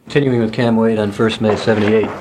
Continuing with Cam Wade on 1st May 78.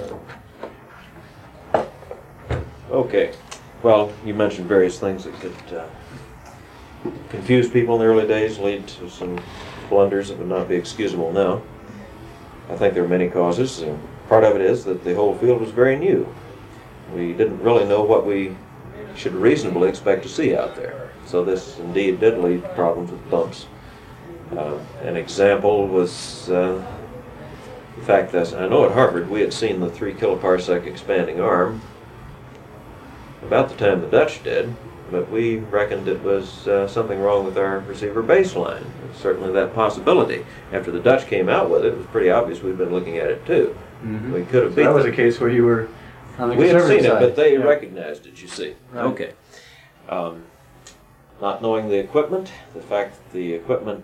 Okay. Well, you mentioned various things that could confuse people in the early days, lead to some blunders that would not be excusable now. I think there are many causes. Part of it is that the whole field was very new. We didn't really know what we should reasonably expect to see out there. So this indeed did lead to problems with bumps. An example was the fact that I know at Harvard we had seen the 3 kiloparsec expanding arm about the time the Dutch did, but we reckoned it was something wrong with our receiver baseline. Certainly that possibility. After the Dutch came out with it, it was pretty obvious we'd been looking at it too. Mm-hmm. We could have beat that was them. a case where you were on the We had conservative seen side. it, but they Yeah. recognized it, you see. Right. Okay. Not knowing the equipment, the fact that the equipment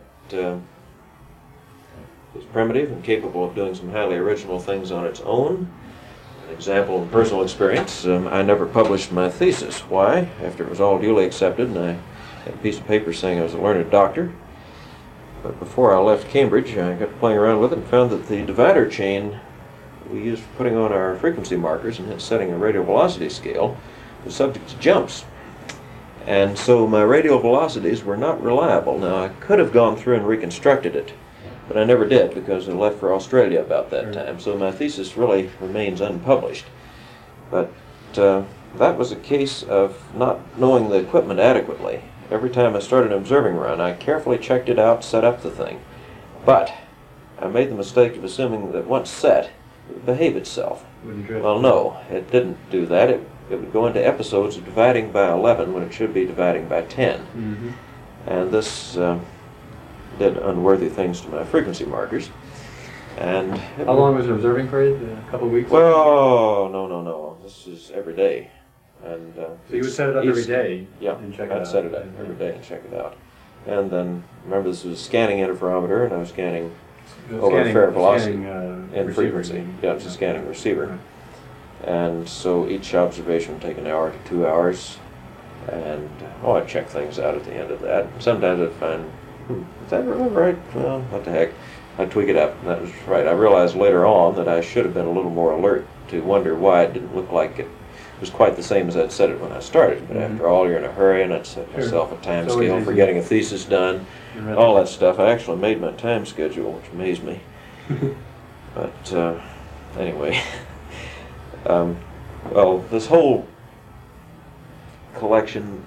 was primitive and capable of doing some highly original things on its own. An example in personal experience, I never published my thesis. Why? After it was all duly accepted and I had a piece of paper saying I was a learned doctor. But before I left Cambridge, I got playing around with it and found that the divider chain we used for putting on our frequency markers and setting a radial velocity scale was subject to jumps. And so my radial velocities were not reliable. Now I could have gone through and reconstructed it, but I never did because I left for Australia about that time. So my thesis really remains unpublished. But that was a case of not knowing the equipment adequately. Every time I started an observing run, I carefully checked it out, set up the thing. But I made the mistake of assuming that once set, it would behave itself. Well, no, it didn't do that. It would go into episodes of dividing by 11 when it should be dividing by 10. Mm-hmm. And this did unworthy things to my frequency markers. And How long was the observing period? A couple of weeks? Well, no. This is every day. And so you would set it up every day? Yeah, and check it out. I'd set it up every day and check it out. And then, remember, this was a scanning interferometer, and I was scanning over a fair velocity and frequency. Yeah, it's a scanning receiver. Right. And so each observation would take an hour to 2 hours. And, I'd check things out at the end of that. Sometimes I'd find, is that really right? Well, what the heck. I'd tweak it up, and that was right. I realized later on that I should have been a little more alert to wonder why it didn't look like it was quite the same as I'd said it when I started. But after all, you're in a hurry, and I'd set myself a time scale for getting a thesis done, all that stuff. I actually made my time schedule, which amazed me. But anyway, well, this whole collection,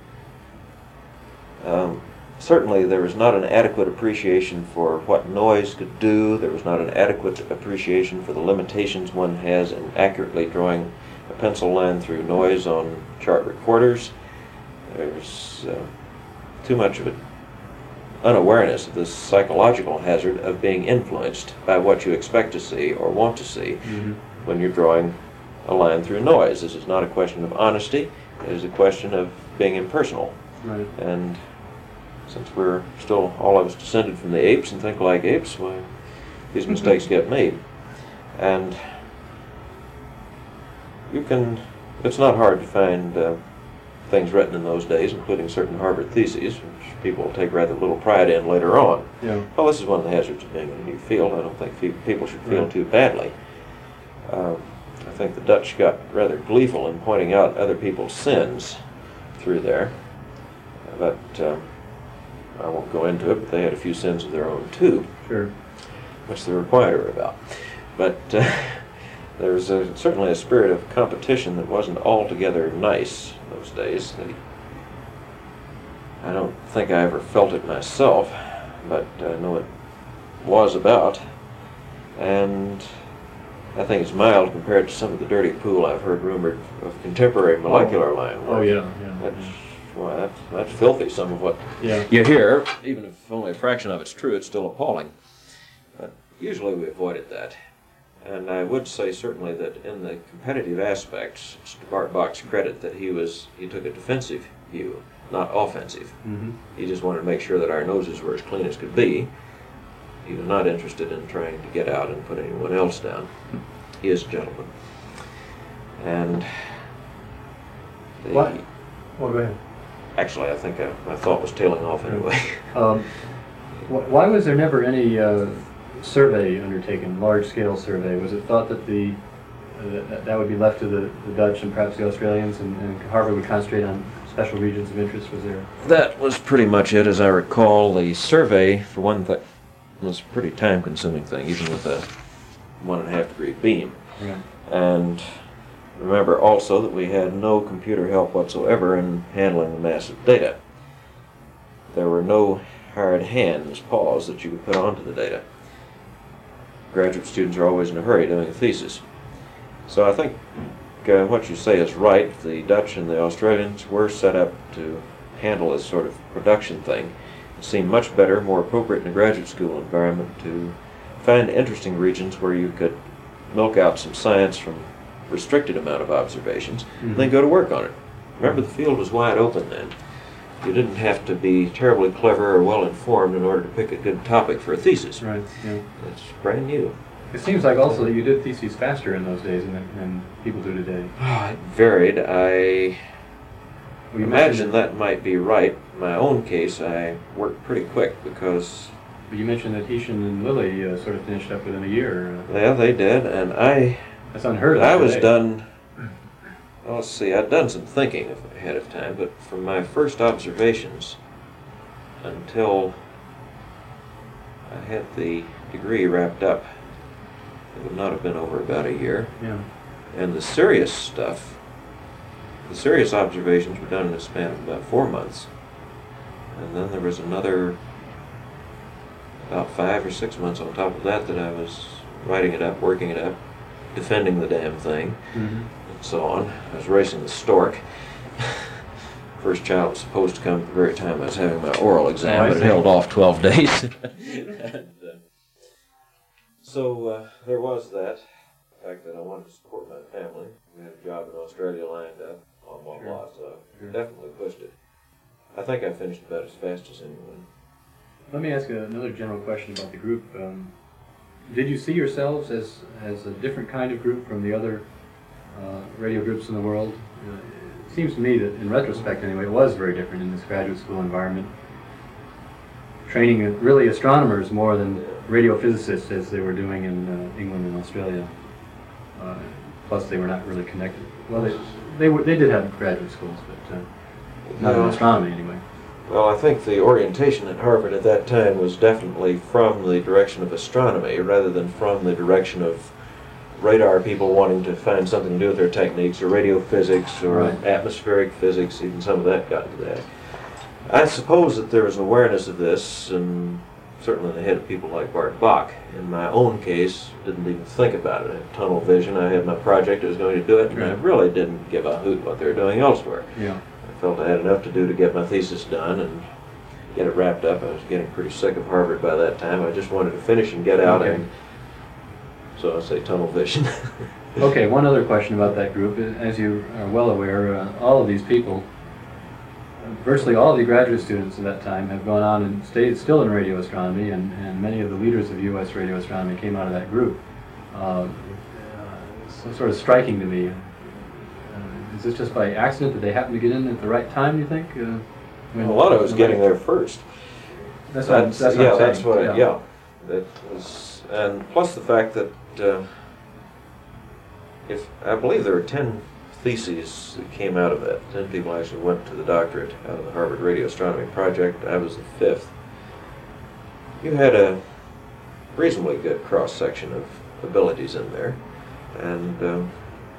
certainly there was not an adequate appreciation for what noise could do. There was not an adequate appreciation for the limitations one has in accurately drawing a pencil line through noise on chart recorders. There's too much of an unawareness of this psychological hazard of being influenced by what you expect to see or want to see when you're drawing a line through noise. This is not a question of honesty. It is a question of being impersonal. Right. And since we're still all of us descended from the apes and think like apes, why these mistakes get made. And it's not hard to find things written in those days, including certain Harvard theses, which people will take rather little pride in later on. Yeah. Well, this is one of the hazards of being in a new field. I don't think people should feel too badly. I think the Dutch got rather gleeful in pointing out other people's sins through there. But I won't go into it, but they had a few sins of their own too. Sure. Which they were quieter about. But there was certainly a spirit of competition that wasn't altogether nice in those days. I don't think I ever felt it myself, but I know it was about. And I think it's mild compared to some of the dirty pool I've heard rumored of contemporary molecular line work. Oh, yeah. That's filthy, some of what you hear. Even if only a fraction of it's true, it's still appalling. But usually we avoided that. And I would say certainly that in the competitive aspects, it's to Bart Bach's credit that he took a defensive view, not offensive. Mm-hmm. He just wanted to make sure that our noses were as clean as could be. He was not interested in trying to get out and put anyone else down. He is a gentleman. And what? Well, go ahead. Actually, I think my thought was tailing off anyway. Why was there never any survey undertaken, large-scale survey. Was it thought that that would be left to the Dutch and perhaps the Australians, and Harvard would concentrate on special regions of interest? Was there? That was pretty much it, as I recall. The survey, for one thing, was a pretty time-consuming thing, even with a 1.5 degree beam. Right. And remember also that we had no computer help whatsoever in handling the massive data. There were no hard hands, paws that you could put onto the data. Graduate students are always in a hurry doing a thesis. So I think what you say is right. The Dutch and the Australians were set up to handle this sort of production thing. It seemed much better, more appropriate in a graduate school environment to find interesting regions where you could milk out some science from restricted amount of observations, and then go to work on it. Remember, the field was wide open then. You didn't have to be terribly clever or well informed in order to pick a good topic for a thesis. Right. Yeah. It's brand new. It seems like also that you did theses faster in those days than people do today. It varied. I Well, you imagine mentioned that might be right. In my own case, I worked pretty quick because You mentioned that Heshin and Lilly sort of finished up within a year. yeah, they did, and That's unheard of. I was today. done. Well, let's see. I'd done some thinking ahead of time, but from my first observations until I had the degree wrapped up, it would not have been over about a year. Yeah. And the serious stuff, the serious observations were done in a span of about 4 months. And then there was another about 5 or 6 months on top of that I was writing it up, working it up, defending the damn thing, Mm-hmm. and so on. I was racing the stork. First child was supposed to come at the very time I was having my oral exam, I but it see. held off 12 days. And, so there was that. The fact that I wanted to support my family. We had a job in Australia lined up, blah, blah, Sure. blah, so Sure. definitely pushed it. I think I finished about as fast as anyone. Let me ask another general question about the group. Did you see yourselves as a different kind of group from the other radio groups in the world? It seems to me that, in retrospect anyway, it was very different in this graduate school environment. Training really astronomers more than radio physicists as they were doing in England and Australia. Plus, they were not really connected. Well, they did have graduate schools, but not in No. astronomy anyway. Well, I think the orientation at Harvard at that time was definitely from the direction of astronomy rather than from the direction of radar people wanting to find something to do with their techniques, or radio physics, or Right. atmospheric physics. Even some of that got into that. I suppose that there was an awareness of this, and certainly in the head of people like Bart Bach. In my own case, didn't even think about it. I had tunnel vision. I had my project. I was going to do it, and I Right. really didn't give a hoot what they were doing elsewhere. Yeah. I felt I had enough to do to get my thesis done and get it wrapped up. I was getting pretty sick of Harvard by that time. I just wanted to finish and get out, Okay. and so I say tunnel vision. Okay, one other question about that group. As you are well aware, all of these people, virtually all of the graduate students at that time, have gone on and stayed still in radio astronomy, and many of the leaders of U.S. radio astronomy came out of that group. So sort of striking to me. Is this just by accident that they happened to get in at the right time, you think? A lot of it was getting there first. That's what I'm saying. Yeah. That was, and plus the fact that if I believe there were 10 theses that came out of that. 10 people actually went to the doctorate out of the Harvard Radio Astronomy Project. I was the 5th. You had a reasonably good cross-section of abilities in there, and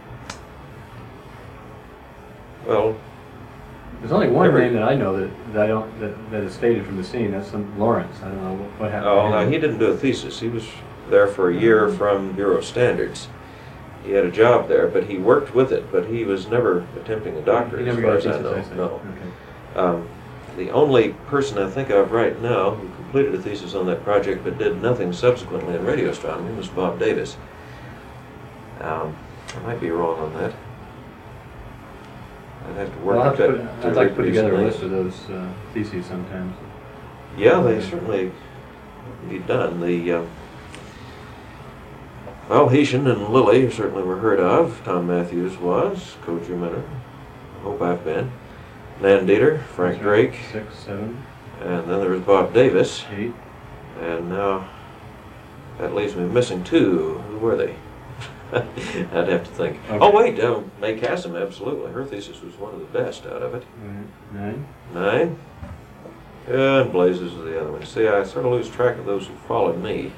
well, There's only one Every- name that I know that is stated from the scene. That's some Lawrence. I don't know what happened. oh, to no, him. he didn't do a thesis. He was there for a year from Bureau of Standards. He had a job there, but he worked with it, but he was never attempting a doctorate, He as never far got a as I know. thesis, I see. No. Okay. The only person I think of right now who completed a thesis on that project but did nothing subsequently in radio astronomy was Bob Davis. I might be wrong on that. I'd have to work Well, at that. I'd like to put together a reproduce list of those theses sometimes. Yeah, they certainly can be done. Well, Heshin and Lilly certainly were heard of. Tom Matthews was, Coach Minner. I hope I've been. Nan Dieter, Frank Drake, 6, 7, and then there was Bob Davis. 8. And now That leaves me missing two. Who were they? I'd have to think. Okay. Oh wait, May Cassim, absolutely. Her thesis was one of the best out of it. Right. 9. 9. And Blazes is the other one. See, I sort of lose track of those who followed me.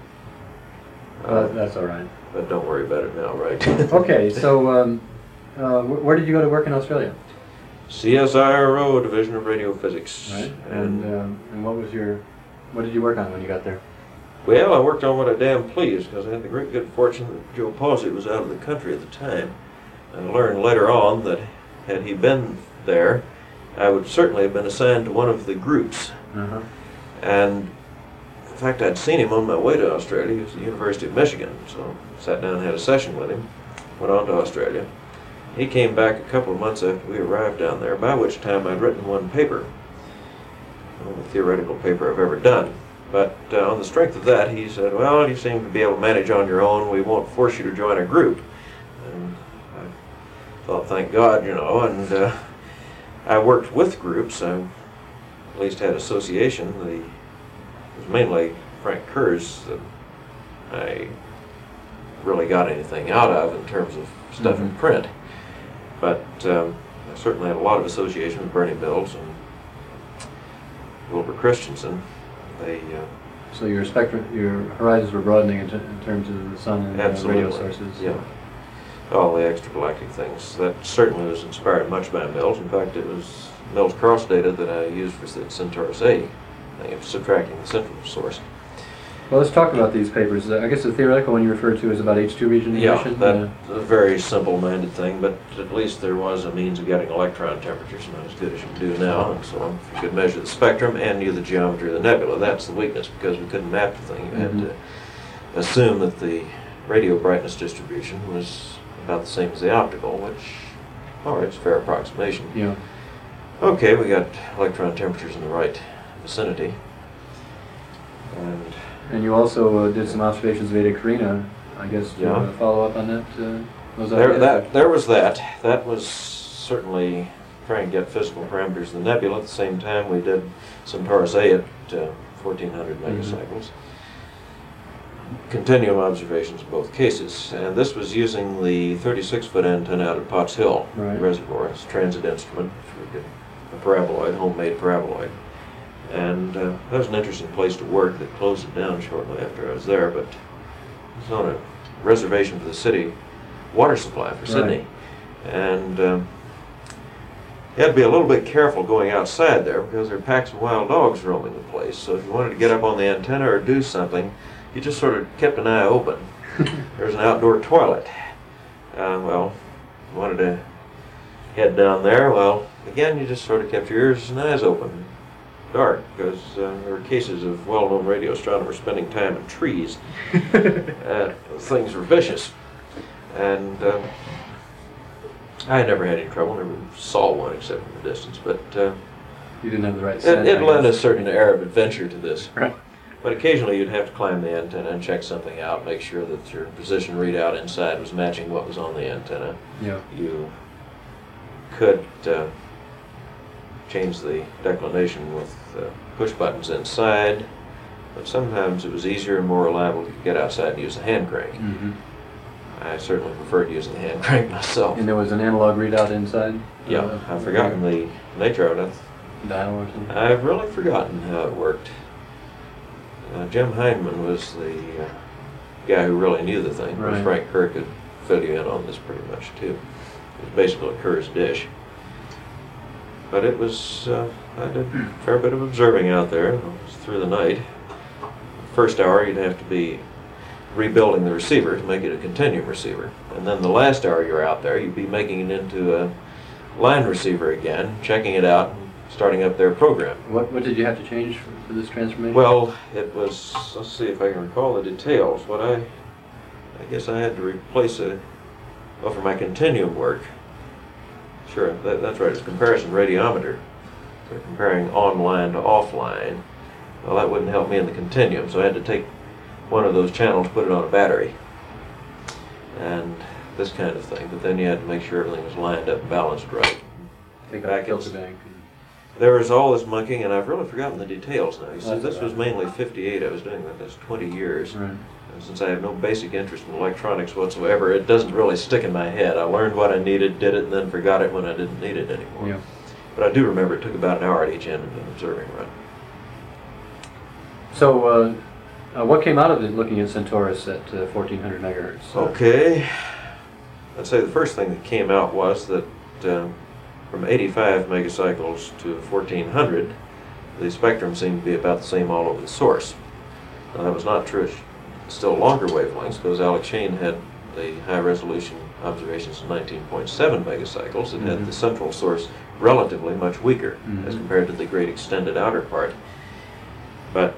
That's all right. But don't worry about it now, right? Okay, so where did you go to work in Australia? CSIRO, Division of Radio Physics. Right. And what did you work on when you got there? Well, I worked on what I damn pleased, because I had the great good fortune that Joe Pawsey was out of the country at the time. I learned later on that had he been there, I would certainly have been assigned to one of the groups. Uh-huh. And in fact, I'd seen him on my way to Australia. He was at the University of Michigan, so I sat down and had a session with him, went on to Australia. He came back a couple of months after we arrived down there, by which time I'd written one paper, the only theoretical paper I've ever done. But on the strength of that, he said, well, you seem to be able to manage on your own. We won't force you to join a group. And I thought, thank God, and I worked with groups. I at least had association. It was mainly Frank Kerr's that I really got anything out of in terms of stuff in print. But I certainly had a lot of association with Bernie Mills and Wilbur Christensen. So your horizons were broadening in terms of the sun and radio sources. Yeah. All the extragalactic things. That certainly was inspired much by Mills. In fact, it was Mills cross data that I used for the Centaurus A thing of subtracting the central source. Well, let's talk about these papers. I guess the theoretical one you referred to is about H2 region emission. Yeah, that's a very simple-minded thing, but at least there was a means of getting electron temperatures, not as good as you can do now, and so on. You could measure the spectrum and knew the geometry of the nebula. That's the weakness, because we couldn't map the thing. You had to assume that the radio brightness distribution was about the same as the optical, which, all right, it's a fair approximation. Yeah. Okay, we got electron temperatures in the right vicinity. And you also did some observations of Eta Carina, I guess, to follow up on that? There was that. That was certainly trying to get physical parameters of the nebula. At the same time, we did Centaurus A at 1400 megacycles. Continuum observations in both cases. And this was using the 36-foot antenna out at Potts Hill Reservoir. It's a transit instrument, a paraboloid, homemade paraboloid. And that was an interesting place to work. They closed it down shortly after I was there, but it was on a reservation for the city water supply for Sydney. And you had to be a little bit careful going outside there because there are packs of wild dogs roaming the place. So if you wanted to get up on the antenna or do something, you just sort of kept an eye open. There's an outdoor toilet. Well, you wanted to head down there, well, again, you just sort of kept your ears and eyes open. Dark, because there were cases of well-known radio astronomers spending time in trees. Things were vicious. And I never had any trouble, never saw one except from a distance, but you didn't have the right scent. It lent a certain air of adventure to this. Right. But occasionally you'd have to climb the antenna and check something out, make sure that your position readout inside was matching what was on the antenna. Yeah. You could change the declination with push buttons inside, but sometimes it was easier and more reliable to get outside and use the hand crank. I certainly preferred using the hand crank myself. And there was an analog readout inside? Yeah, I've forgotten the nature of it. Dial or something? I've really forgotten how it worked. Jim Heinemann was the guy who really knew the thing. Right. Frank Kerr could fill you in on this pretty much too. It was basically Kerr's dish. But it was, I did a fair bit of observing out there. It was through the night. First hour you'd have to be rebuilding the receiver to make it a continuum receiver. And then the last hour you're out there, you'd be making it into a line receiver again, checking it out, and starting up their program. What did you have to change for this transformation? Well, it was, let's see if I can recall the details. I guess I had to replace for my continuum work. Sure, that's right, it's a comparison radiometer. So comparing online to offline. Well, that wouldn't help me in the continuum, so I had to take one of those channels, put it on a battery, and this kind of thing. But then you had to make sure everything was lined up and balanced right. Take out the filter bank. there was all this monkeying, and I've really forgotten the details now. You see, That's this was about it. mainly 58. I was doing that. That's 20 years. Right. And since I have no basic interest in electronics whatsoever, it doesn't really stick in my head. I learned what I needed, did it, and then forgot it when I didn't need it anymore. Yeah. But I do remember it took about an hour at each end of an observing run. So, what came out of it looking at Centaurus at 1400 megahertz? Okay. I'd say the first thing that came out was that from 85 megacycles to 1400, the spectrum seemed to be about the same all over the source. Now, that was not true. Still longer wavelengths, because Alex Shane had the high-resolution observations of 19.7 megacycles. It had the central source relatively much weaker as compared to the great extended outer part. But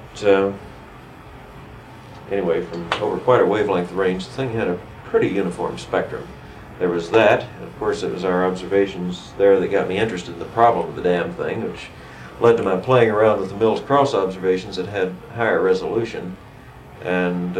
anyway, from over quite a wavelength range, the thing had a pretty uniform spectrum. There was that, and of course it was our observations there that got me interested in the problem of the damn thing, which led to my playing around with the Mills-Cross observations that had higher resolution. And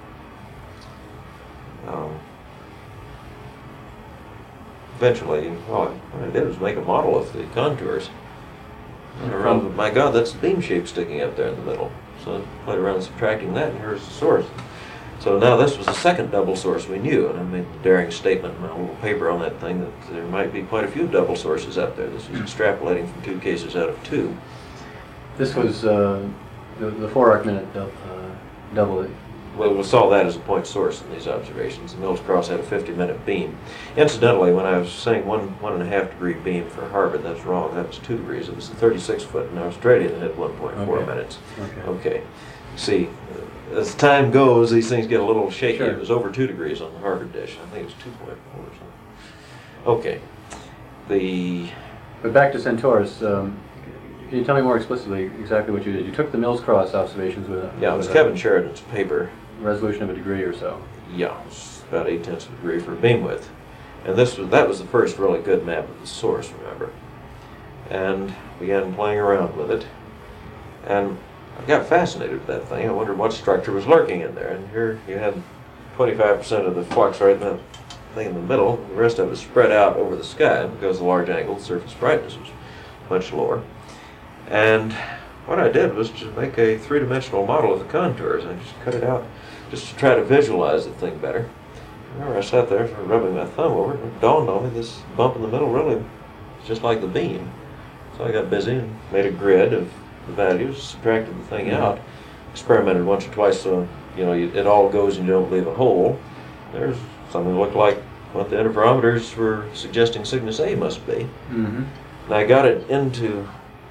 eventually, well, what I did was make a model of the contours. And around, my God, that's the beam shape sticking up there in the middle. So I played around subtracting that, and here's the source. So now this was the second double source we knew, and I made the daring statement in my little paper on that thing that there might be quite a few double sources out there. This was extrapolating from 2 cases out of 2. This was the 4 arc minute double. Well, we saw that as a point source in these observations. The Mills-Cross had a 50-minute beam. Incidentally, when I was saying 1.5 degree beam for Harvard, that's wrong. That was 2 degrees. It was a 36-foot in Australia that had 1.4 minutes. Okay. See, as time goes, these things get a little shaky. Sure. It was over 2 degrees on the Harvard dish. I think it was 2.4 or something. Okay. But back to Centaurus. Can you tell me more explicitly exactly what you did? You took the Mills-Cross observations with Yeah, it was Kevin Sheridan's paper. Resolution of a degree or so. Yeah, it's about 0.8 of a degree for beam width. And that was the first really good map of the source, remember. And began playing around with it. And I got fascinated with that thing. I wondered what structure was lurking in there. And here you had 25% of the flux right in the thing in the middle. The rest of it was spread out over the sky because the large angle surface brightness was much lower. And what I did was to make a 3-dimensional model of the contours. I just cut it out just to try to visualize the thing better. I remember I sat there sort of rubbing my thumb over it, and it dawned on me this bump in the middle really is just like the beam. So I got busy and made a grid of the values, subtracted the thing out, experimented once or twice so it all goes and you don't leave a hole. There's something that looked like what the interferometers were suggesting Cygnus A must be. And I got it into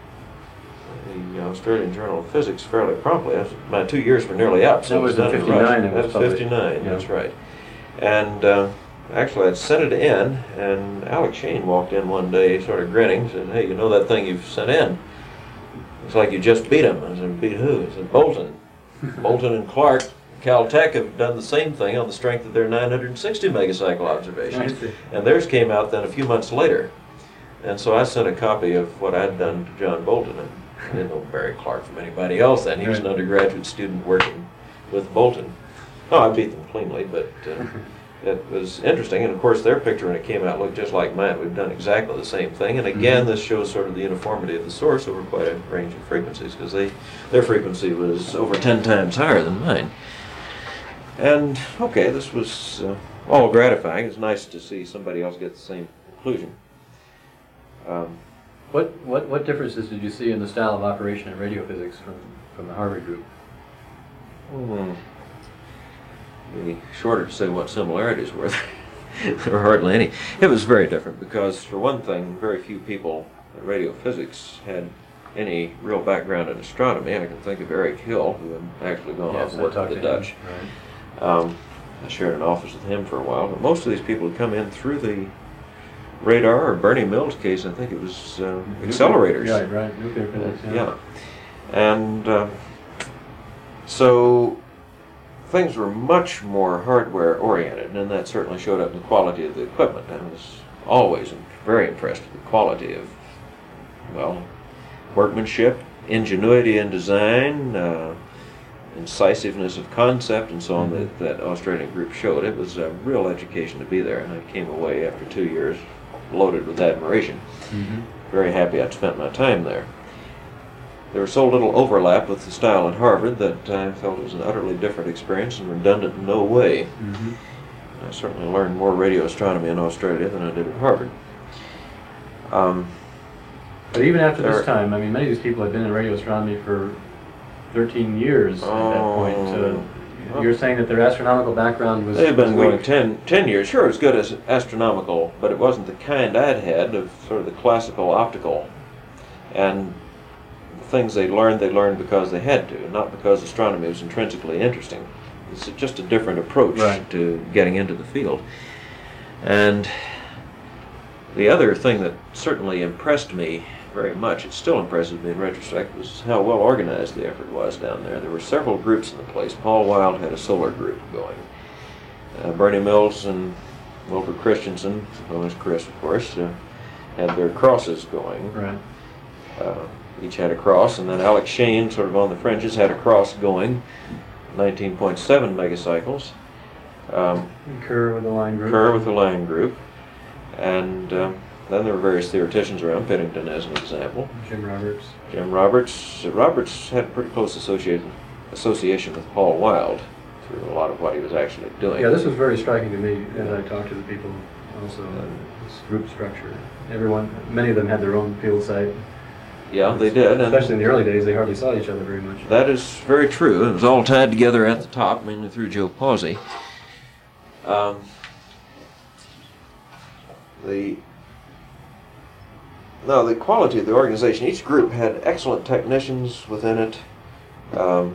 the Australian Journal of Physics fairly promptly. My 2 years were nearly up. So that was in 59. That was 59, yeah. That's right. And actually I'd sent it in, and Alex Shane walked in one day sort of grinning, said, "Hey, you know that thing you've sent in? It's like you just beat him." I said, "Beat who?" He said, "Bolton." Bolton and Clark, Caltech, have done the same thing on the strength of their 960 megacycle observations. And theirs came out then a few months later. And so I sent a copy of what I'd done to John Bolton. And I didn't know Barry Clark from anybody else then. He was an undergraduate student working with Bolton. Oh, I beat them cleanly, but it was interesting. And of course, their picture when it came out looked just like mine. We've done exactly the same thing. And again, this shows sort of the uniformity of the source over quite a range of frequencies, because their frequency was over 10 times higher than mine. And okay, this was all gratifying. It's nice to see somebody else get the same conclusion. What differences did you see in the style of operation in radiophysics from the Harvard group? It'd be shorter to say what similarities were. There were hardly any. It was very different because, for one thing, very few people in radiophysics had any real background in astronomy. I can think of Eric Hill, who had actually gone off and worked with the Dutch. Right. I shared an office with him for a while, but most of these people had come in through the radar, or Bernie Mills' case, I think it was accelerators. Yeah, right, nuclear physics. Yeah. And so things were much more hardware oriented, and that certainly showed up in the quality of the equipment. I was always very impressed with the quality of, workmanship, ingenuity in design, incisiveness of concept, and so on that Australian group showed. It was a real education to be there, and I came away after 2 years loaded with admiration. very happy I'd spent my time there. There was so little overlap with the style at Harvard that I felt it was an utterly different experience and redundant in no way. Mm-hmm. I certainly learned more radio astronomy in Australia than I did at Harvard. But even after this time, I mean, many of these people had been in radio astronomy for 13 years at that point. You're saying that their astronomical background was They've been weak. going 10 years. Sure, as good as astronomical, but it wasn't the kind I'd had of sort of the classical optical. And the things they learned because they had to, not because astronomy was intrinsically interesting. It's just a different approach to getting into the field. And the other thing that certainly impressed me very much, it still impresses me in retrospect, was how well organized the effort was down there. There were several groups in the place. Paul Wild had a solar group going. Bernie Mills and Wilbur Christensen, well, as Chris, of course, had their crosses going. Right. Each had a cross, and then Alex Shane, sort of on the fringes, had a cross going, 19.7 megacycles. Kerr with the line group. Kerr with the line group. And then there were various theoreticians around, Piddington as an example. Jim Roberts. Jim Roberts. Roberts had a pretty close association with Paul Wild through a lot of what he was actually doing. Yeah, this was very striking to me as I talked to the people also, this group structure. Many of them had their own field site. Yeah, they did. And especially in the early days, they hardly saw each other very much. That is very true. It was all tied together at the top, mainly through Joe Pawsey. The quality of the organization, each group had excellent technicians within it. The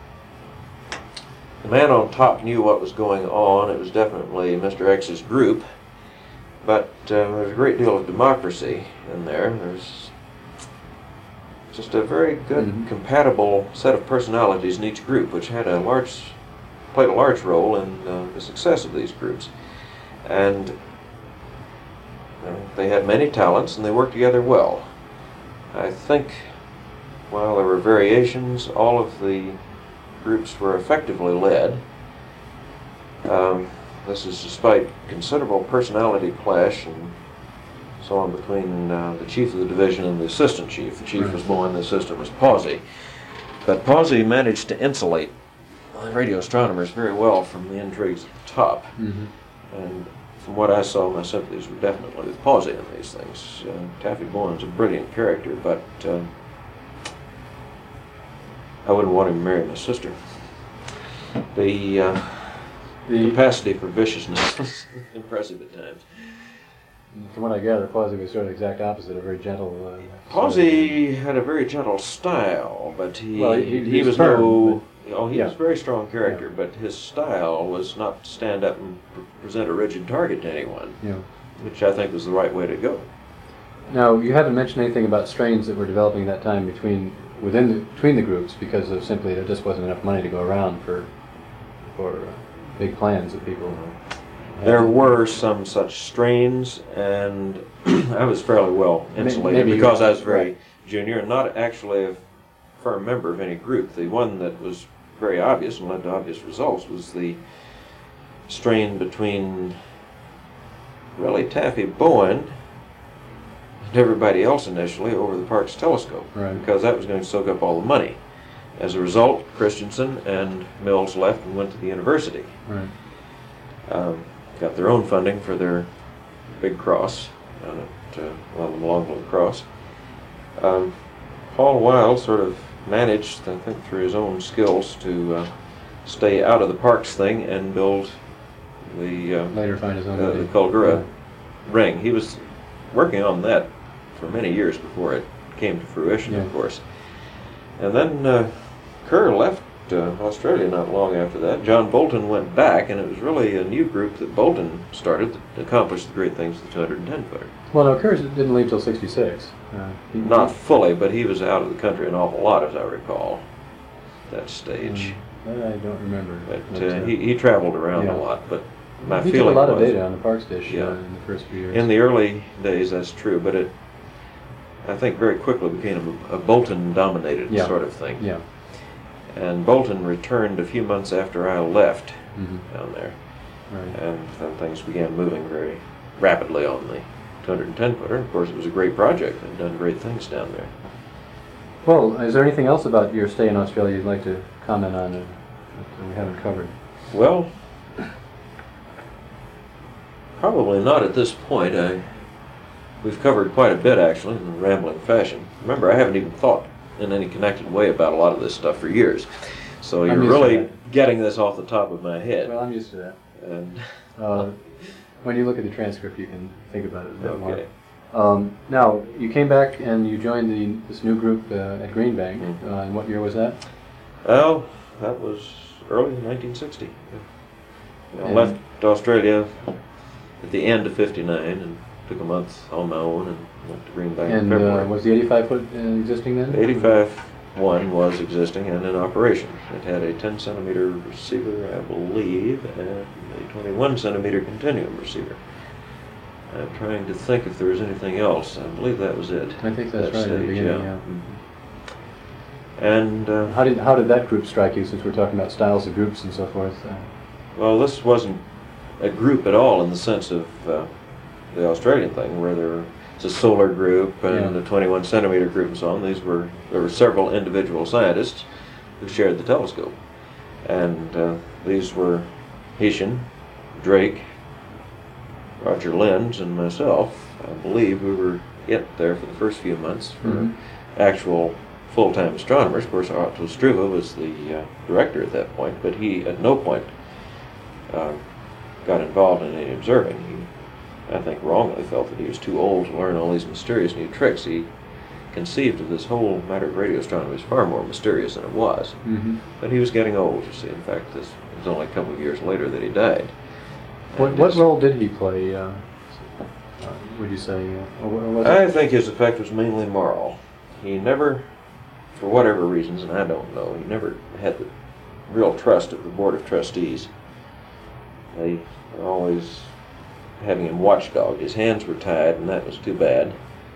man on top knew what was going on. It was definitely Mr. X's group, but there was a great deal of democracy in there. There's just a very good, compatible set of personalities in each group, which played a large role in the success of these groups. And they had many talents, and they worked together well. I think, while there were variations, all of the groups were effectively led. This is despite considerable personality clash and so on between the chief of the division and the assistant chief. The chief was Bowen, the assistant was Pawsey. But Pawsey managed to insulate the radio astronomers very well from the intrigues at the top. And from what I saw, my sympathies were definitely with Pawsey in these things. Taffy Bowen's a brilliant character, but I wouldn't want him to marry my sister. The capacity for viciousness was impressive at times. From what I gather, Pawsey was sort of the exact opposite, a very gentle... Pawsey had a very gentle style, but he was firm, he was a very strong character, but his style was not to stand up and present a rigid target to anyone, which I think was the right way to go. Now, you haven't mentioned anything about strains that were developing at that time between the groups, because of simply there just wasn't enough money to go around for big plans that people had. There were some such strains, and I was fairly well insulated because I was very junior and not actually a firm member of any group. The one that was very obvious and led to obvious results was the strain between really Taffy Bowen and everybody else initially over the Parkes telescope, because that was going to soak up all the money. As a result, Christensen and Mills left and went to the university. Got their own funding for their big cross down at the Malonglo Cross. Paul Wild sort of managed, I think through his own skills, to stay out of the Parkes thing and build the later find his own the Kulgura ring. He was working on that for many years before it came to fruition, of course. And then Kerr left Australia not long after that. John Bolton went back, and it was really a new group that Bolton started that accomplished the great things of the 210-footer. Well, no, Kerr didn't leave till 66. Not fully, but he was out of the country an awful lot, as I recall, at that stage. I don't remember. But he traveled around a lot, but my he feeling took a lot of was, data on the Parkes dish in the first few years. in the early days, that's true, but it, I think, very quickly became a Bolton-dominated sort of thing. And Bolton returned a few months after I left down there. And then things began moving very rapidly on the 210 footer. Of course, it was a great project. They've done great things down there. Well, is there anything else about your stay in Australia you'd like to comment on that we haven't covered? Well, probably not at this point. We've covered quite a bit, actually, in a rambling fashion. Remember, I haven't even thought in any connected way about a lot of this stuff for years. So you're really getting this off the top of my head. Well, I'm used to that. And when you look at the transcript, you can think about it a bit okay. more. Now, you came back and you joined this new group at Green Bank. Mm-hmm. And what year was that? Well, that was early in 1960. I left Australia at the end of '59 and took a month on my own and went to Green Bank in February. Was the 85-foot existing then? 85-1 was existing and in operation. It had a 10-centimeter receiver, I believe, and a 21-centimeter continuum receiver. I'm trying to think if there was anything else. I believe that was it. I think that's right at the beginning, yeah. Mm-hmm. And how did that group strike you, since we're talking about styles of groups and so forth? Well, this wasn't a group at all in the sense of the Australian thing, where there was a solar group and a 21-centimeter group and so on. There were several individual scientists who shared the telescope. And these were Hession, Drake, Roger Lenz, and myself. I believe we were there for the first few months for actual full-time astronomers. Of course, Otto Struve was the director at that point, but he at no point got involved in any observing. He, I think, wrongly felt that he was too old to learn all these mysterious new tricks. He conceived of this whole matter of radio astronomy as far more mysterious than it was. Mm-hmm. But he was getting old, you see. In fact, this was only a couple of years later that he died. What role did he play, would you say? Or was I think his effect was mainly moral. He never, for whatever reasons, and I don't know, he never had the real trust of the Board of Trustees. They were always having him watchdogged. His hands were tied, and that was too bad.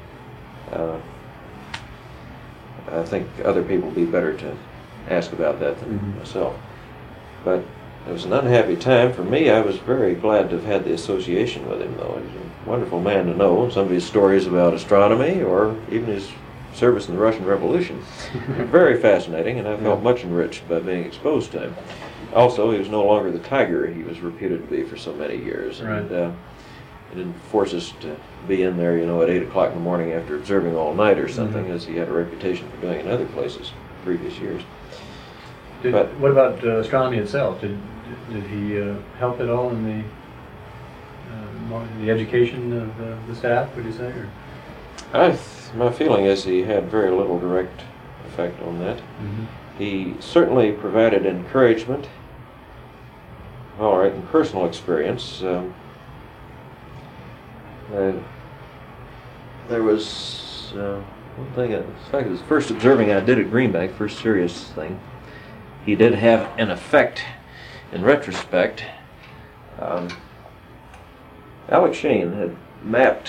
I think other people would be better to ask about that than myself. But it was an unhappy time for me. I was very glad to have had the association with him, though. He was a wonderful man to know. Some of his stories about astronomy, or even his service in the Russian Revolution, were very fascinating, and I felt much enriched by being exposed to him. Also, he was no longer the tiger he was reputed to be for so many years. And he didn't force us to be in there, at 8 o'clock in the morning after observing all night or something, as he had a reputation for doing in other places in previous years. What about astronomy itself? Did he help at all in the education of the staff, would you say? Or? My feeling is he had very little direct effect on that. He certainly provided encouragement, all right, and personal experience. There was one thing, in fact, it was the first observing I did at Green Bank, first serious thing. He did have an effect in retrospect. Alex Shane had mapped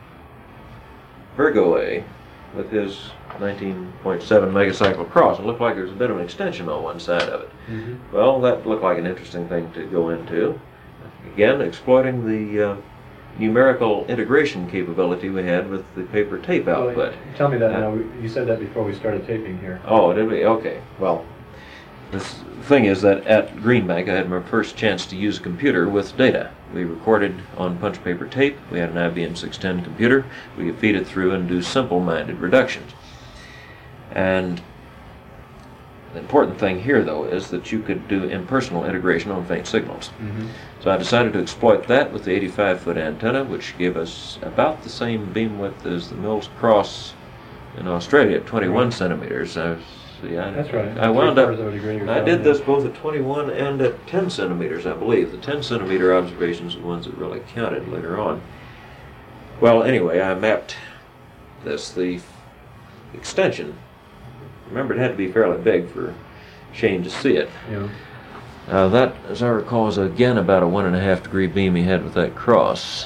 Virgo A with his 19.7 megacycle cross. It looked like there was a bit of an extension on one side of it. Well, that looked like an interesting thing to go into. Again, exploiting the numerical integration capability we had with the paper tape output. Tell me that now. You said that before we started taping here. Oh, did we? Okay. Well, the thing is that at Green Bank I had my first chance to use a computer with data. We recorded on punch paper tape. We had an IBM 610 computer. We could feed it through and do simple-minded reductions. And the important thing here, though, is that you could do impersonal integration on faint signals. So I decided to exploit that with the 85-foot antenna, which gave us about the same beam width as the Mills Cross in Australia, 21 centimeters. That's right. I wound up, I did this both at 21 and at 10 centimeters, I believe. The 10 centimeter observations are the ones that really counted later on. Well, anyway, I mapped this. The extension, remember, it had to be fairly big for Shane to see it. That, as I recall, was again about a 1.5 degree beam he had with that cross.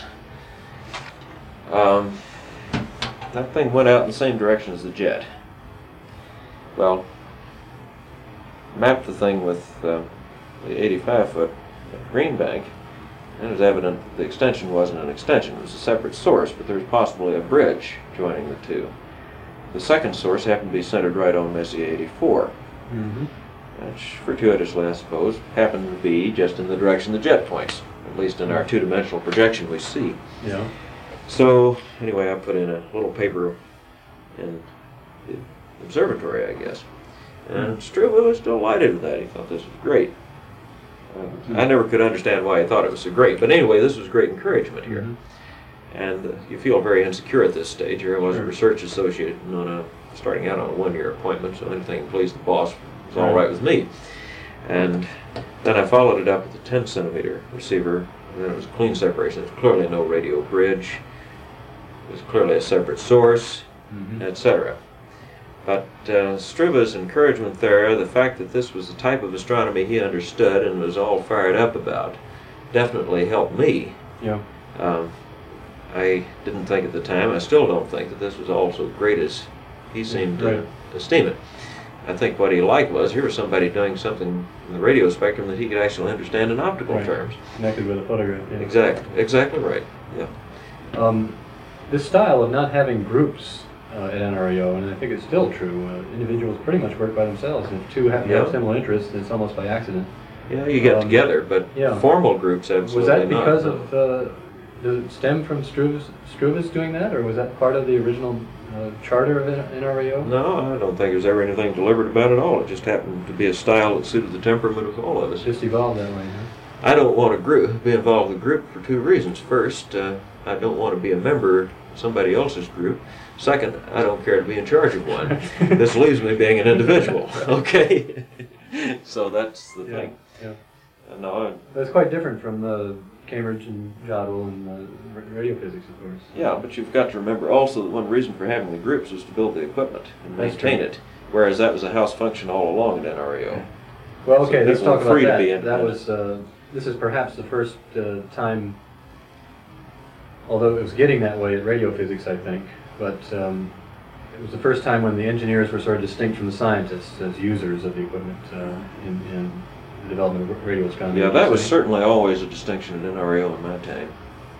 That thing went out in the same direction as the jet. Well, mapped the thing with the 85-foot at Green Bank, And it was evident that the extension wasn't an extension, it was a separate source, but there was possibly a bridge joining the two. The second source happened to be centered right on Messier 84. Mm-hmm. Which, fortuitously I suppose, happened to be just in the direction the jet points, at least in our two-dimensional projection we see. Yeah. So, anyway, I put in a little paper in the observatory, I guess. And Struve was delighted with that. He thought this was great. I never could understand why he thought it was so great. But anyway, this was great encouragement here. And you feel very insecure at this stage. Here I was a research associate and starting out on a one-year appointment, so anything to please the boss was all right with me. And then I followed it up with a 10-centimeter receiver. And then it was clean separation. There was clearly no radio bridge. It was clearly a separate source, etc. But Struve's encouragement there, the fact that this was the type of astronomy he understood and was all fired up about, definitely helped me. Yeah. I didn't think at the time, I still don't think, that this was all so great as he seemed to esteem it. I think what he liked was, here was somebody doing something in the radio spectrum that he could actually understand in optical terms. Connected with a photograph. Yeah. Exactly right. Yeah. This style of not having groups at NRAO, and I think it's still true, individuals pretty much work by themselves. And if two happen to have similar interests, it's almost by accident. Yeah, you get together, but formal groups absolutely was that because not. does it stem from Struve's doing that, or was that part of the original charter of NRAO? No, I don't think there's ever anything deliberate about it at all. It just happened to be a style that suited the temperament of all of us. Just evolved that way, huh? I don't want to be involved with a group for two reasons. First, I don't want to be a member of somebody else's group. Second, I don't care to be in charge of one. This leaves me being an individual, okay? So that's the thing. Yeah. No, that's quite different from Cambridge and Jodrell and radio physics, of course. Yeah, but you've got to remember also that one reason for having the groups was to build the equipment and maintain it, whereas that was a house function all along at NRAO. Well, okay, let's talk about that. That was this is perhaps the first time, although it was getting that way at radio physics, I think, but it was the first time when the engineers were sort of distinct from the scientists as users of the equipment in the development of radio astronomy. Yeah, that was certainly always a distinction at NRAO in my time.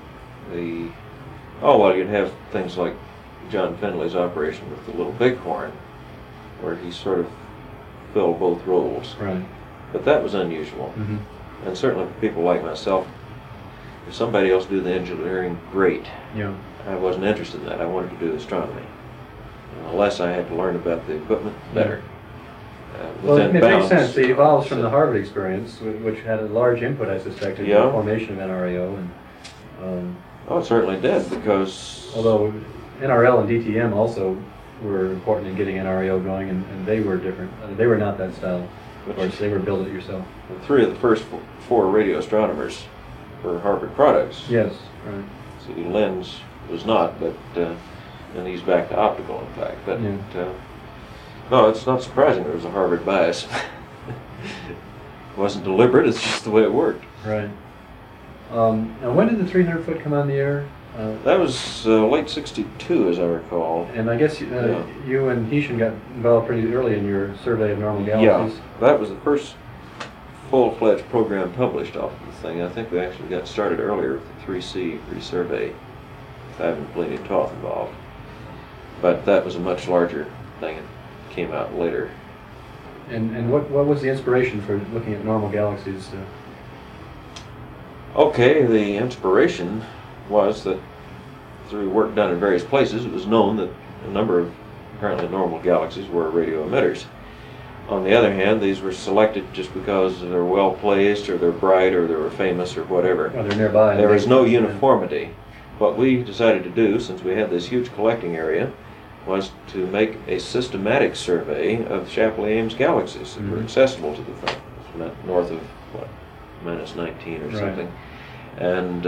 You'd have things like John Findlay's operation with the Little Bighorn, where he sort of filled both roles. Right. But that was unusual. And certainly for people like myself, if somebody else do the engineering, great. Yeah. I wasn't interested in that. I wanted to do astronomy. Unless I had to learn about the equipment, better. Well, it makes sense. It evolves from the Harvard experience, which had a large input, I suspect, in the formation of NRAO. And, it certainly did, because... Although NRL and DTM also were important in getting NRAO going, and they were different. They were not that style. Of course, they were build it yourself. Three of the first four radio astronomers were Harvard products. Yes, right. See, Lenz was not, but and he's back to optical, in fact. But no, it's not surprising there was a Harvard bias. It wasn't deliberate, it's just the way it worked. Right. Now, when did the 300-foot come on the air? That was late '62, as I recall. And I guess you and Heshin got involved pretty early in your survey of normal galaxies. Yeah, that was the first full-fledged program published off of the thing. I think we actually got started earlier with the 3C resurvey, with Ivan Blenny-Toth involved. But that was a much larger thing. It came out later. And what was the inspiration for looking at normal galaxies? Okay, the inspiration was that through work done in various places, it was known that a number of apparently normal galaxies were radio emitters. On the other hand, these were selected just because they're well placed, or they're bright, or they were famous, or whatever. Well, they're nearby. There was no uniformity. What we decided to do, since we had this huge collecting area, was to make a systematic survey of Shapley-Ames galaxies that were accessible to the thing. It meant north of, what, -19 or something. And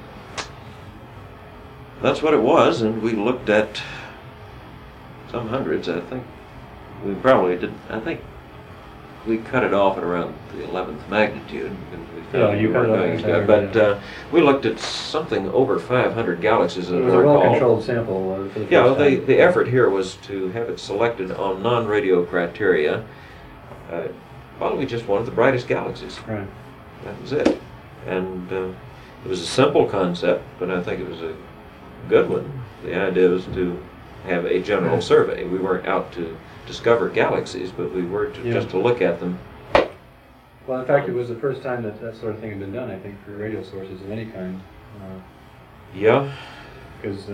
that's what it was, and we looked at some hundreds. I think we probably didn't. I think we cut it off at around the 11th magnitude. We found you cut it off. But we looked at something over 500 galaxies. It was a well-controlled sample for the first time. The effort here was to have it selected on non-radio criteria. Well, we just wanted the brightest galaxies. Right. That was it. And It was a simple concept, but I think it was a good one. The idea was to have a general survey. We weren't out to discover galaxies, but we were just to look at them. Well, in fact, it was the first time that that sort of thing had been done, I think, for radio sources of any kind. Yeah. Because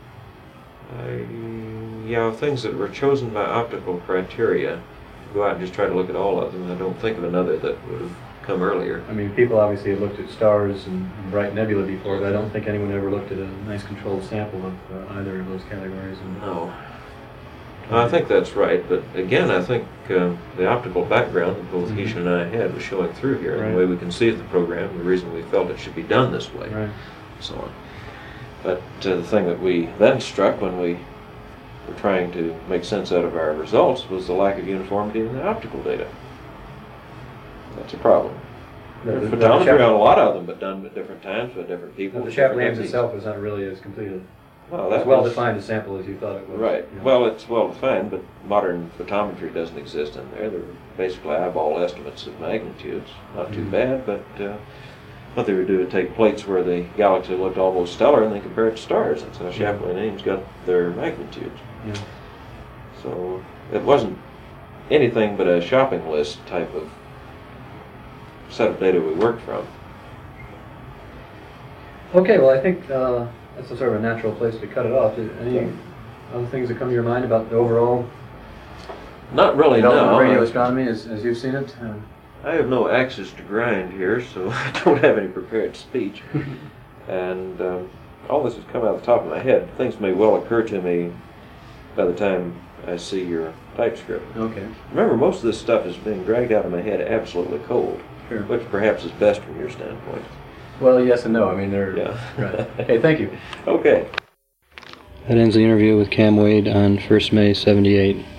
things that were chosen by optical criteria. Go out and just try to look at all of them. I don't think of another that would have come earlier. I mean, people obviously have looked at stars and bright nebula before, but I don't think anyone ever looked at a nice controlled sample of either of those categories. No. I think that's right, but again, I think the optical background that both Keisha and I had was showing through here, and the way we conceived the program, the reason we felt it should be done this way, Right. so on. But the thing that we then struck when we were trying to make sense out of our results was the lack of uniformity in the optical data. That's a problem. There's photometry on a lot of them, but done at different times by different people. The Chaplains itself was not really as complete as well-defined a sample as you thought it was. Right. You know. Well, it's well-defined, but modern photometry doesn't exist in there. They're basically eyeball estimates of magnitudes. Not too bad, but what they would do is take plates where the galaxy looked almost stellar and they compare it to stars. That's how Chaplain Ames got their magnitudes. Yeah. So it wasn't anything but a shopping list type of set of data we worked from. Okay, well, I think that's a sort of a natural place to cut it off. Any other things that come to your mind about the overall Not really, development no. of radio astronomy as you've seen it? I have no axes to grind here, so I don't have any prepared speech. And all this has come out of the top of my head. Things may well occur to me by the time I see your typescript. Okay. Remember, most of this stuff is being dragged out of my head absolutely cold, Sure. which perhaps is best from your standpoint. Well, yes and no. I mean, they're... Yeah. Right. Okay, thank you. Okay. That ends the interview with Cam Wade on 1st May '78.